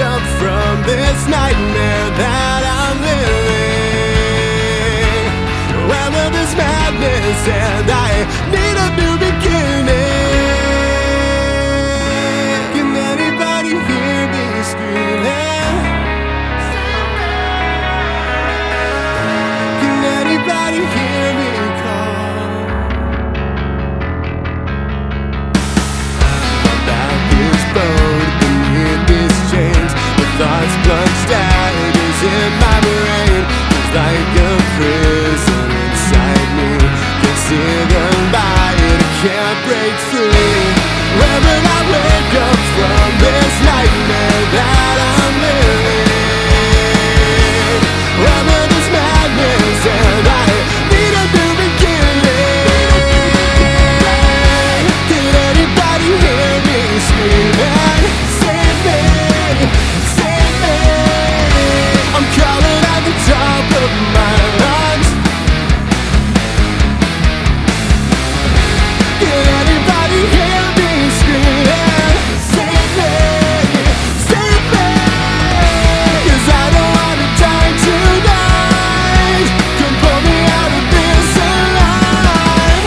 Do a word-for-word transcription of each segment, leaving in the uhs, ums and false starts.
up from this nightmare that I'm living. Where will this madness end? I need a new beginning. Can anybody hear me screaming? Can anybody hear me call? My back is bowed beneath these chains. The thoughts plunge daggers in my brain. It's like a prison inside me. Can't see the light, I can't break free. Where will I wake up from this nightmare that I'm living? Where will this madness end? I need a new beginning. Can anybody hear me screaming? Save me, save me. I'm calling at the top of my lungs. Can anybody hear me screaming? Save me, save me. 'Cause I don't wanna die tonight. Come pull me out of this alive.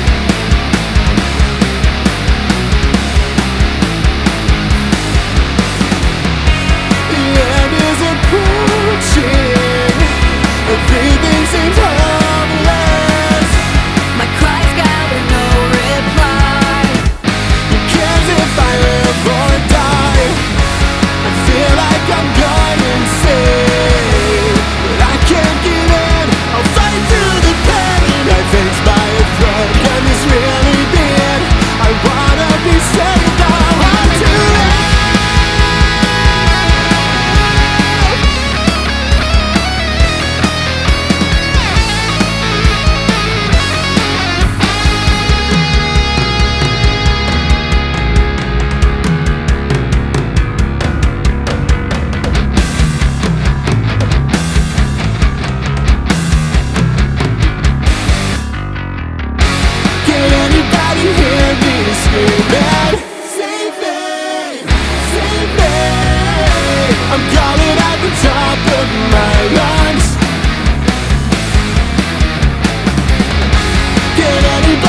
The end is approaching. Everything seems hopeless. My cries gather no reply. Who cares if I live or die? I feel like I'm going insane, but I can't give in. I'll fight through the pain. My face by a thread. Can this really be it? I wanna be saved. I want to live. Can anybody hear me screaming? Save me, save me. I'm calling at the top of my lungs. Can anybody